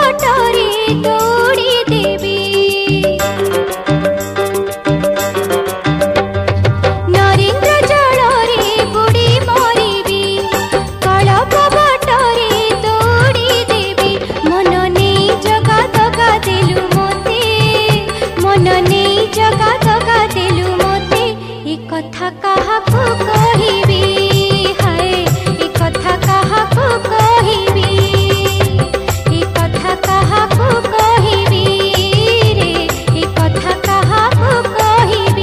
कपटरे दौड़ी देवी नरेंद्र जलरे बुड़ी मरिबी कल कपटरे दौड़ी देवी मन नहीं जगा दगा देलु मोते मन नहीं जगा दगा देलु मोते ए कथा काहाकू कहिबी हाय ए कथा काहाकू कहिबी ए कथा काहाकू कहिबी रे ए कथा काहाकू कहिबी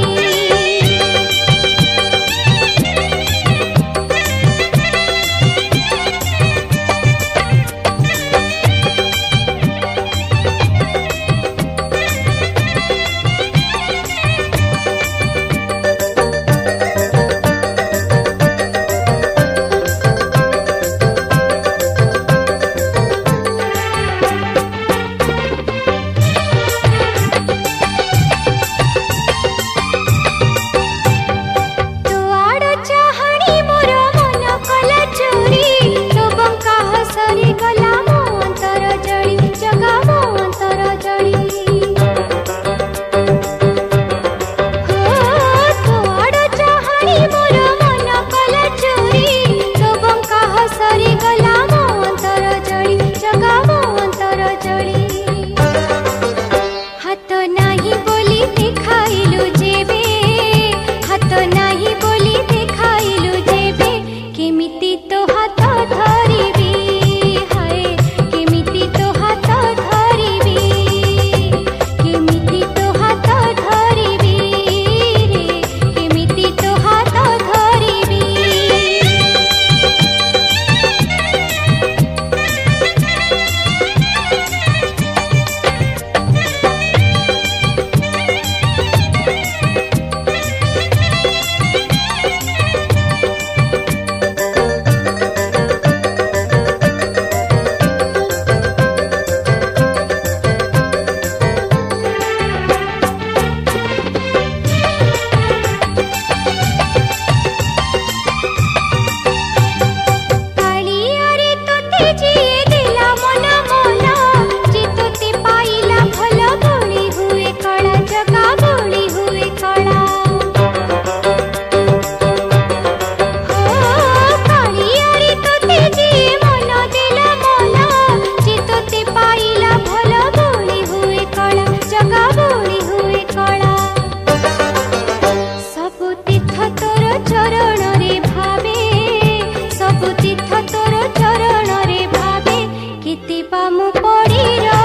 चरण रे भावे किति पामु पड़ी